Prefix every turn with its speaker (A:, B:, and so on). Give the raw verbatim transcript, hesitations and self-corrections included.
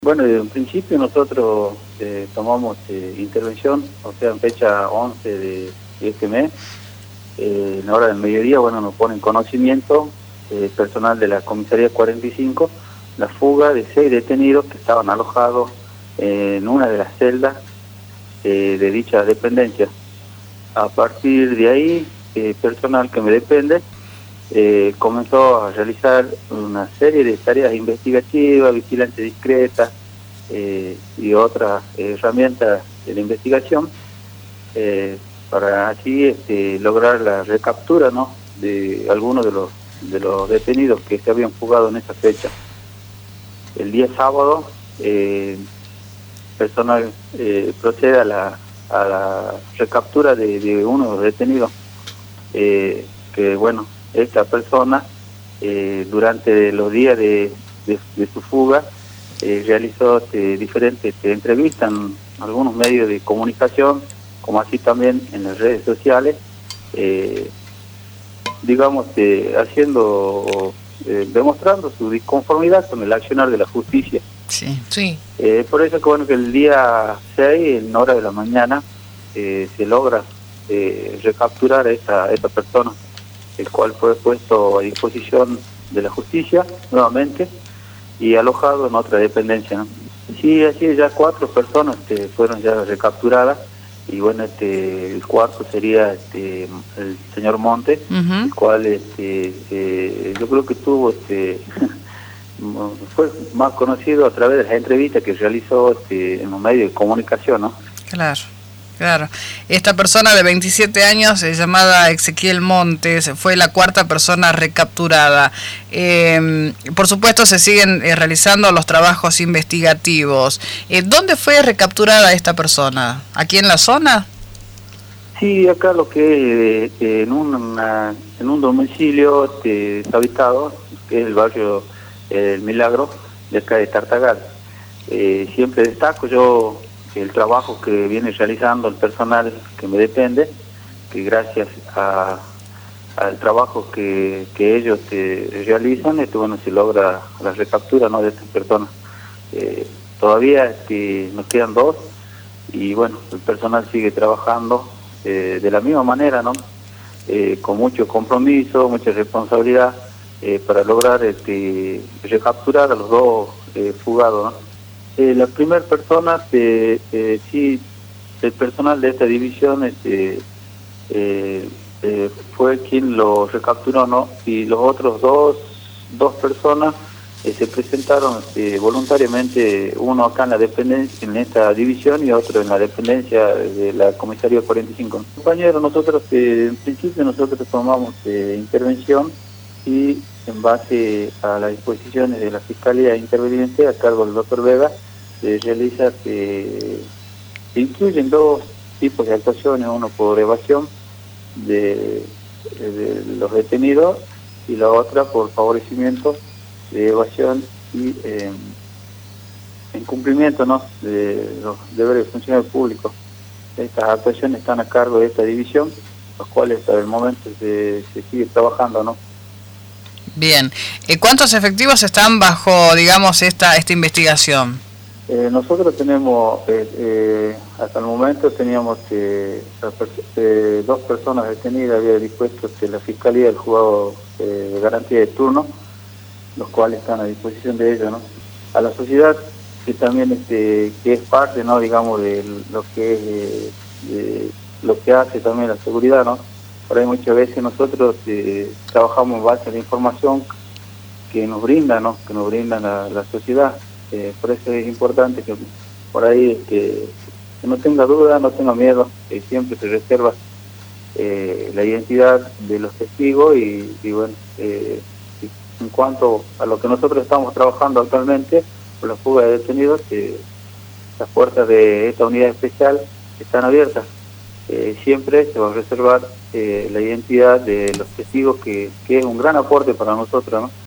A: Bueno, en principio nosotros eh, tomamos eh, intervención, o sea, en fecha once de este mes, eh, en la hora del mediodía, bueno, nos ponen conocimiento eh, personal de la comisaría cuarenta y cinco, la fuga de seis detenidos que estaban alojados en una de las celdas eh, de dicha dependencia. A partir de ahí, eh, personal que me depende, eh, comenzó a realizar una serie de tareas investigativas, vigilancia discreta eh, y otras herramientas de la investigación eh, para así este, lograr la recaptura, ¿no?, de algunos de los de los detenidos que se habían fugado en esa fecha. El día sábado, eh, personal eh, procede a la, a la recaptura de, de uno de los detenidos, eh, que bueno, esta persona eh, durante los días de, de, de su fuga eh, realizó este, diferentes este, entrevistas en algunos medios de comunicación, como así también en las redes sociales, eh, digamos, eh, haciendo, eh, demostrando su disconformidad con el accionar de la justicia.
B: Sí, sí.
A: Eh, por eso que bueno, que el día seis, en hora de la mañana, eh, se logra eh, recapturar a esta, a esta persona, el cual fue puesto a disposición de la justicia nuevamente y alojado en otra dependencia, ¿no? Sí, así ya cuatro personas que fueron ya recapturadas, y bueno, este el cuarto sería este el señor Montes, uh-huh. el cual este eh, yo creo que tuvo este fue más conocido a través de las entrevistas que realizó este, en un medio de comunicación, ¿no?
B: Claro. Claro. Esta persona de veintisiete años, eh, llamada Ezequiel Montes, fue la cuarta persona recapturada. Eh, por supuesto, se siguen eh, realizando los trabajos investigativos. Eh, ¿Dónde fue recapturada esta persona? ¿Aquí en la zona?
A: Sí, acá lo que es eh, en, una, en un domicilio este, deshabitado, que es el barrio eh, El Milagro, de acá de Tartagal. Eh, siempre destaco yo el trabajo que viene realizando el personal que me depende, que gracias a, al trabajo que, que ellos eh, realizan, esto, bueno, se logra la recaptura, ¿no?, de estas personas. Eh, todavía este, nos quedan dos, y bueno, el personal sigue trabajando eh, de la misma manera, ¿no?, eh, con mucho compromiso, mucha responsabilidad, eh, para lograr este, recapturar a los dos eh, fugados, ¿no? Eh, la primera persona, eh, eh, sí, el personal de esta división este, eh, eh, fue quien lo recapturó, ¿no? Y los otros dos, dos personas eh, se presentaron este, voluntariamente, uno acá en la dependencia, en esta división, y otro en la dependencia de la comisaría cuarenta y cinco. Compañeros, nosotros, eh, en principio nosotros tomamos eh, intervención, y en base a las disposiciones de la Fiscalía Interveniente a cargo del doctor Vega, se realiza, que se incluyen dos tipos de actuaciones, uno por evasión de, de los detenidos, y la otra por favorecimiento de evasión y eh, incumplimiento, ¿no?, de los deberes de funcionario público. Estas actuaciones están a cargo de esta división, los cuales hasta el momento se, se sigue trabajando, ¿no?
B: Bien. ¿Cuántos efectivos están bajo, digamos, esta esta investigación?
A: Eh, nosotros tenemos, eh, eh, hasta el momento teníamos eh, eh, dos personas detenidas, había dispuesto que la Fiscalía del juzgado eh, de garantía de turno, los cuales están a disposición de ellos, ¿no? A la sociedad, que también este, que es parte, ¿no?, digamos, de lo que es eh, de lo que hace también la seguridad, ¿no? Por ahí muchas veces nosotros eh, trabajamos en base a la información que nos brinda, ¿no?, que nos brinda la, la sociedad. Eh, por eso es importante que por ahí que, que no tenga duda, no tenga miedo, que siempre se reserva eh, la identidad de los testigos, y, y bueno, eh, en cuanto a lo que nosotros estamos trabajando actualmente, por la fuga de detenidos, eh, las puertas de esta unidad especial están abiertas. Eh, siempre se va a reservar eh, la identidad de los testigos, que, que es un gran aporte para nosotros, ¿no?